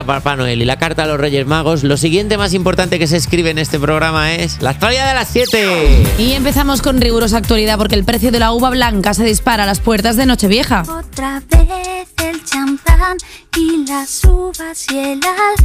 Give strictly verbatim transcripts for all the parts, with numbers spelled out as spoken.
Papá Noel y la carta a los Reyes Magos, lo siguiente más importante que se escribe en este programa es la actualidad de las siete. Y empezamos con rigurosa actualidad porque el precio de la uva blanca se dispara a las puertas de Nochevieja. Otra vez el champán y las uvas y el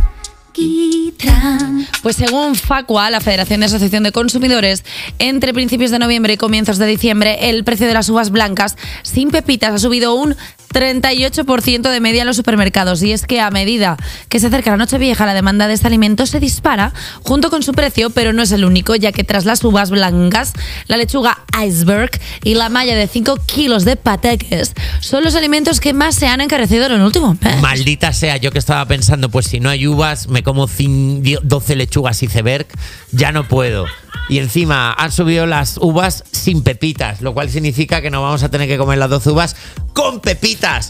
alquitrán. Pues según Facua, la Federación de Asociación de Consumidores, entre principios de noviembre y comienzos de diciembre, el precio de las uvas blancas sin pepitas ha subido un treinta y ocho por ciento de media en los supermercados. Y es que a medida que se acerca la Nochevieja, la demanda de este alimento se dispara junto con su precio, pero no es el único, ya que tras las uvas blancas, la lechuga iceberg y la malla de cinco kilos de patates son los alimentos que más se han encarecido en el último mes. Maldita sea, yo que estaba pensando, pues si no hay uvas, me como doce lechugas iceberg, ya no puedo. Y encima han subido las uvas sin pepitas, lo cual significa que no vamos a tener que comer las doce uvas con pepitas.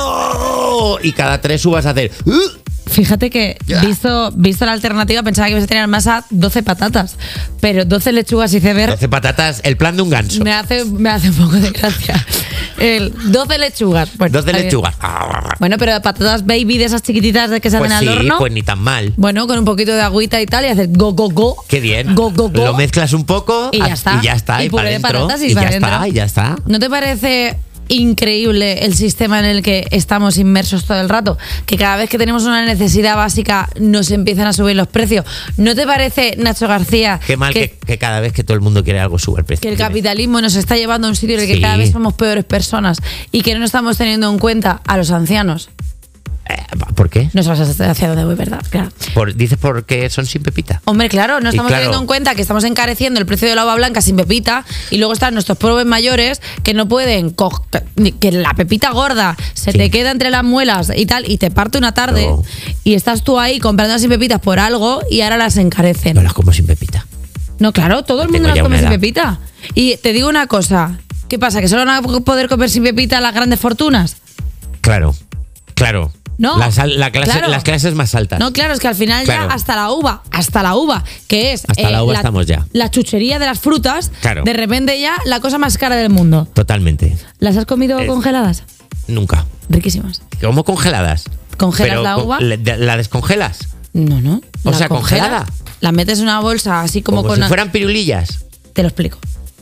¡No! Y cada tres uvas hacer... ¡Uh! Fíjate que, visto, visto la alternativa, pensaba que ibas a tener más a doce patatas, pero doce lechugas iceberg... doce patatas, el plan de un ganso. Me hace, me hace un poco de gracia. El doce lechugas. Bueno, doce lechugas. Bueno, pero patatas baby de esas chiquititas de que se hacen pues al sí, horno. Pues ni tan mal. Bueno, con un poquito de agüita y tal, y hacer go, go, go. Qué bien. Go, go, go. Lo mezclas un poco y ya está. Y ya está. Y, y puré para de adentro. patatas y, y para ya adentro. está, y ya está. ¿No te parece increíble el sistema en el que estamos inmersos todo el rato? Que cada vez que tenemos una necesidad básica nos empiezan a subir los precios. ¿No te parece, Nacho García, Qué mal que, que, que cada vez que todo el mundo quiere algo sube el precio? Que el capitalismo nos está llevando a un sitio en el que sí. cada vez somos peores personas y que no estamos teniendo en cuenta a los ancianos? Eh, ¿Por qué? No sabes hacia dónde voy, ¿verdad? Claro. Por, ¿Dices porque son sin pepita? Hombre, claro, no estamos claro. teniendo en cuenta que estamos encareciendo el precio de la uva blanca sin pepita y luego están nuestros pobres mayores que no pueden, co- que la pepita gorda se sí. te queda entre las muelas y tal y te parte una tarde no. y estás tú ahí comprando sin pepitas por algo y ahora las encarecen. No las como sin pepita. No, claro, todo el mundo las come sin pepita. Y te digo una cosa, ¿qué pasa? ¿Que solo van a poder comer sin pepita las grandes fortunas? Claro, claro. No, las, la clase, claro. las clases más altas. No, claro, es que al final claro. ya hasta la uva, hasta la uva, que es hasta eh, la uva la, estamos ya. La chuchería de las frutas, claro. de repente ya la cosa más cara del mundo. Totalmente. ¿Las has comido eh, congeladas? Nunca. Riquísimas. ¿Cómo congeladas? ¿Congelas Pero, la uva? ¿La, la descongelas? No, no. O la sea, congelas, congelada. La metes en una bolsa así como, como con... si una... fueran pirulillas. Te lo explico.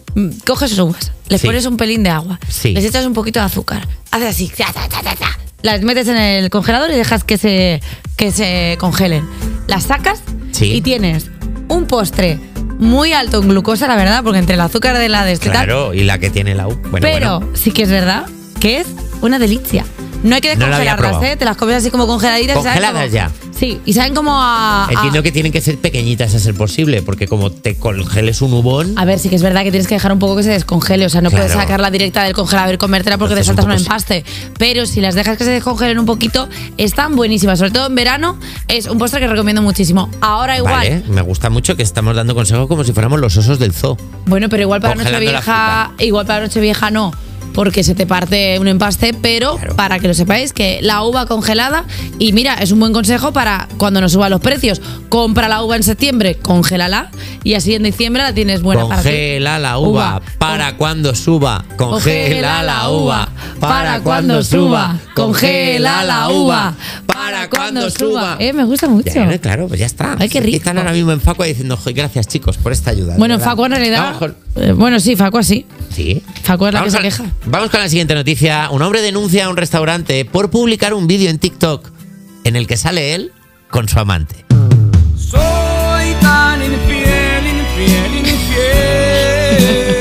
Coges uvas, les sí. pones un pelín de agua, sí. les echas un poquito de azúcar, haces así, ta, ta, ta, ta, ta. Las metes en el congelador y dejas que se, que se congelen. Las sacas sí. y tienes un postre muy alto en glucosa, la verdad, porque entre el azúcar de la de este Claro, tal, y la que tiene la U. Bueno, pero bueno. sí que es verdad que es una delicia. No hay que descongelarlas, no ¿eh? Te las comes así como congeladitas. Congeladas como, ya. Sí, y saben como a... Entiendo a, que tienen que ser pequeñitas a ser posible, porque como te congeles un uvón... A ver, sí que es verdad que tienes que dejar un poco que se descongele, o sea, no claro. puedes sacarla directa del congelador y comértela porque Entonces, te saltas un, un sí. empaste. Pero si las dejas que se descongelen un poquito, están buenísimas. Sobre todo en verano, es un postre que recomiendo muchísimo. Ahora igual... Vale, me gusta mucho que estamos dando consejos como si fuéramos los osos del zoo. Bueno, pero igual para Nochevieja... Igual para Nochevieja no, porque se te parte un empaste, pero claro. para que lo sepáis, que la uva congelada, y mira, es un buen consejo para cuando nos suban los precios. Compra la uva en septiembre, congélala, y así en diciembre la tienes buena congela para ti. Congela la uva, uva para Con... cuando suba. Congela la uva para cuando suba. Congela la uva para cuando suba. Eh, me gusta mucho. Ya, claro, pues ya está. Ay, qué rico. Están ahora mismo en Facua diciendo, gracias chicos por esta ayuda. Bueno, en Facua en realidad... Con... Eh, bueno, sí, Facua sí. Sí. Facua es la vamos que a, se queja. Vamos con la siguiente noticia. Un hombre denuncia a un restaurante por publicar un vídeo en TikTok en el que sale él con su amante. Soy tan infiel, infiel, infiel.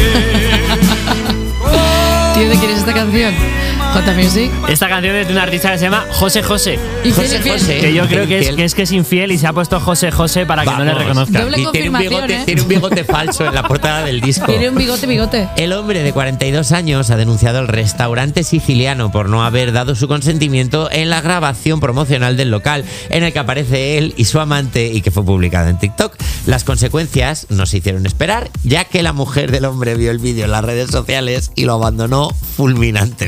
Tío, ¿de quién es esta canción? J Music. Esta canción es de un artista que se llama José José. José José. Que yo creo que es, que es que es infiel y se ha puesto José José para que Vamos. no le reconozcan. Doble y tiene un, bigote, ¿eh? tiene un bigote falso en la portada del disco. Tiene un bigote, bigote. El hombre de cuarenta y dos años ha denunciado al restaurante siciliano por no haber dado su consentimiento en la grabación promocional del local, en el que aparece él y su amante y que fue publicado en TikTok. Las consecuencias no se hicieron esperar, ya que la mujer del hombre vio el vídeo en las redes sociales y lo abandonó fulminantemente.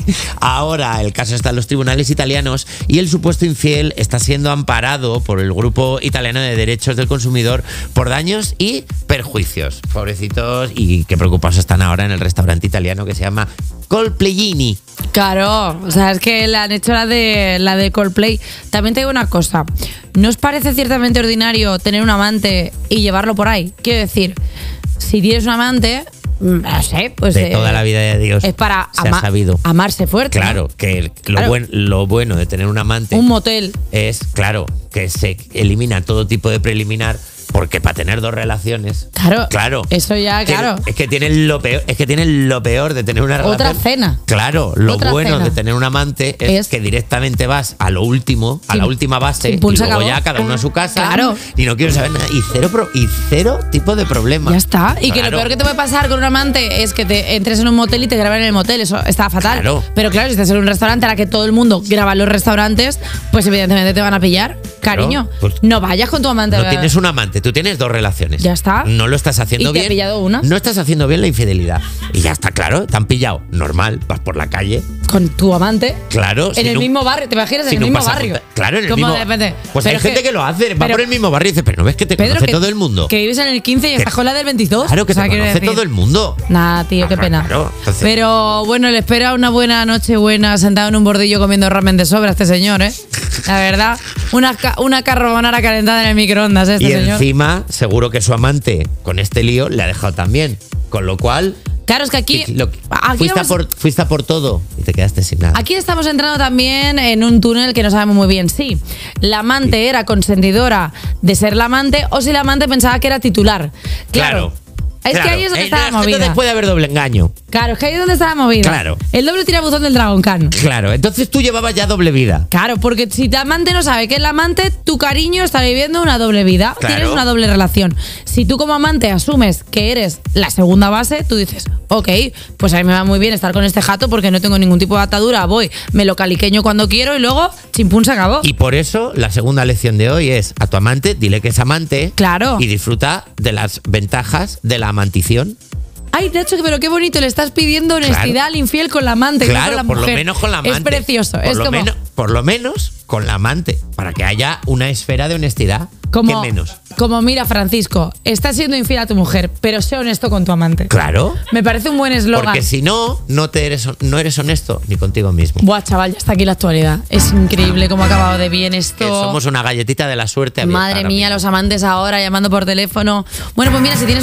Ahora el caso está en los tribunales italianos y el supuesto infiel está siendo amparado por el Grupo Italiano de Derechos del Consumidor por daños y perjuicios. Pobrecitos, y qué preocupados están ahora en el restaurante italiano que se llama Colplayini. Claro, o sea, es que le han hecho la de la de Coldplay. También te digo una cosa, ¿no os parece ciertamente ordinario tener un amante y llevarlo por ahí? Quiero decir, si tienes un amante, no sé, pues de eh, toda la vida de Dios es para se ama- ha sabido. amarse fuerte. Claro, ¿no? que el- lo, Claro. buen- lo bueno de tener un amante Un motel. es, claro, que se elimina todo tipo de preliminar, porque para tener dos relaciones, Claro, claro, eso ya, tiene- claro. es que tienen lo peor, es que tienen lo peor de tener una Otra relación. cena. Claro, lo Otra bueno cena. de tener un amante es, Es- que directamente vas a lo último, a Sin- la última base, sin pun, y se luego acabó. ya cada uno a su casa. Claro. Y no quiero saber nada. Y cero, pro- y cero tipo de problema. Ya está. Y que Claro. lo peor que te puede pasar con un amante es que te entres en un motel y te graben en el motel. Eso está fatal. Claro. Pero claro, si estás en un restaurante a la que todo el mundo graba en los restaurantes, pues evidentemente te van a pillar. Cariño, pues no vayas con tu amante. No tienes un amante, tú tienes dos relaciones. Ya está. No lo estás haciendo ¿Y te bien. ha pillado una? No estás haciendo bien la infidelidad. Y ya está, claro, te han pillado. Normal, vas por la calle. Con tu amante. Claro. En sin el un- mismo barrio. ¿Te imaginas? En sin el un mismo pasaporte. barrio. Claro, en el ¿Cómo mismo. de repente? Pues Pero hay es gente que, lo hace, va pero- por el mismo barrio y dice, pero no ves que te Pedro, conoce que- todo el mundo. Que vives en el quince y Que- estás con la del veintidós. Claro, que O sea, te quiero conoce decir- todo el mundo. Nah, tío, qué Ah, pena. claro, entonces- Pero bueno, le espera una buena noche buena sentado en un bordillo comiendo ramen de sobra a este señor, ¿eh? La verdad, una, ca- una carbonara calentada en el microondas, este Y señor. encima, seguro que su amante con este lío le ha dejado también. Con lo cual, Claro, es que aquí, lo- aquí, fuiste, a vamos- por, fuiste a por todo y te quedaste sin nada. aquí estamos entrando también en un túnel que no sabemos muy bien si la amante era consentidora de ser la amante o si la amante pensaba que era titular. Claro. Es claro. que ahí es donde Eh, está la movida. Entonces puede haber doble engaño. Claro, es que ahí es donde está la movida. Claro. El doble tirabuzón del Dragon Khan. Claro, entonces tú llevabas ya doble vida. Claro, porque si tu amante no sabe que es la amante, tu cariño está viviendo una doble vida. Claro. Tienes una doble relación. Si tú como amante asumes que eres la segunda base, tú dices, ok, pues a mí me va muy bien estar con este jato porque no tengo ningún tipo de atadura, voy, me lo caliqueño cuando quiero y luego, chimpún, se acabó. Y por eso la segunda lección de hoy es a tu amante, dile que es amante. Claro. Y disfruta de las ventajas de la amantición. Ay, Nacho, pero qué bonito, le estás pidiendo honestidad Claro. al infiel con la amante, no Claro, con la por lo mujer. menos con la amante. Es precioso, Por, es lo como... menos, por lo menos con la amante, para que haya una esfera de honestidad. Como, ¿Qué menos? como mira, Francisco, estás siendo infiel a tu mujer, pero sé honesto con tu amante. Claro. Me parece un buen eslogan. Porque si no, no, te eres, no eres honesto ni contigo mismo. Buah, chaval, ya está aquí la actualidad. Es increíble cómo ha acabado de bien esto. Que somos una galletita de la suerte abierta Madre ahora mía, mismo. los amantes ahora llamando por teléfono. Bueno, pues mira, si tienes